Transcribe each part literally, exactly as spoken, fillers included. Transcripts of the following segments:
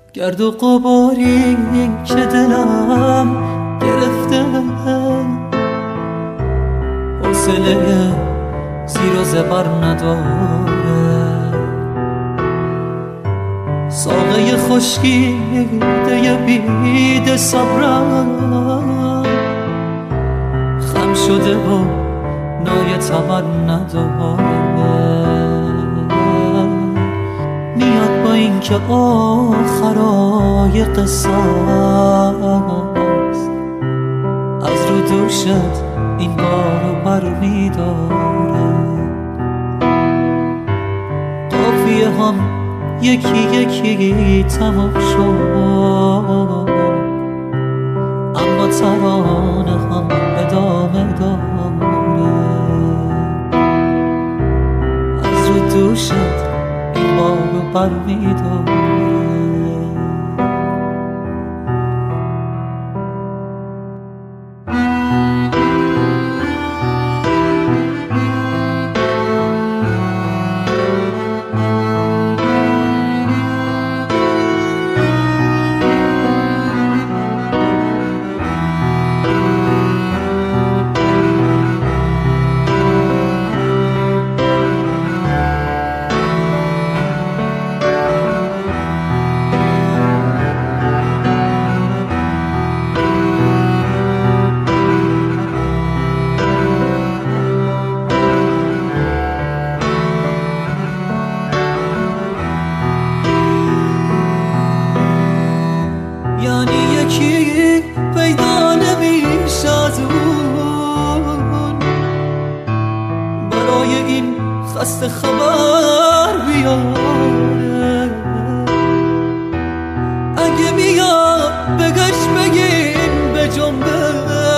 گرد و غباری که دلم گرفته، حوصله زیر و زبر نداره. ساقه خشکیده بید صبرم خم شده و نای تبر نداره. میاد با این که آخرای قصه است، از رو دوشت این بارو بر میداره. قافیه هم یکی یکی تمام شد، اما ترانه هم ادامه داره. از رو دوشت این بارو بر میداره. یعنی یکی پیدا نمیشه از اون برای این خسته خبر بیاره. اگه میاد بگش بگین به جنبه،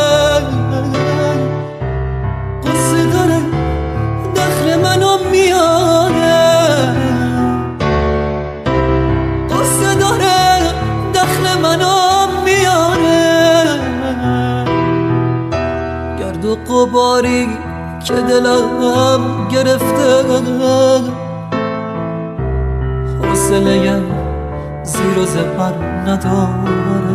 قصه داره دخل منو میاره. قصه داره دخل منو میاره. گرد و غباری که دلم گرفته، حوصله زیر و زبر نداره.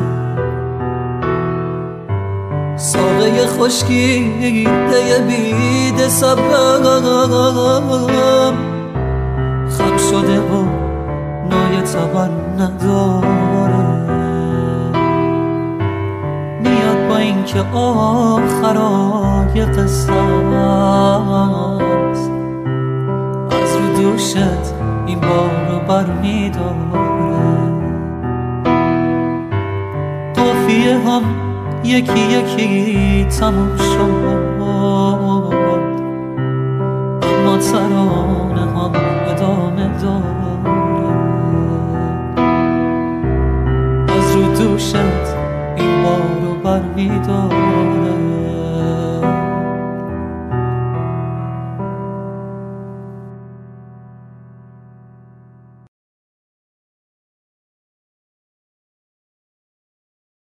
ساقه خشکیده بید صبرم خم شده و نای تبر نداره. میاد با این که آخرای قصه است، از رو دوشت این بارو بر میداره. قافیه هم یکی یکی تموم شد، اما ترانه هم ادامه داره. از رو دوشت این بارو بر میداره.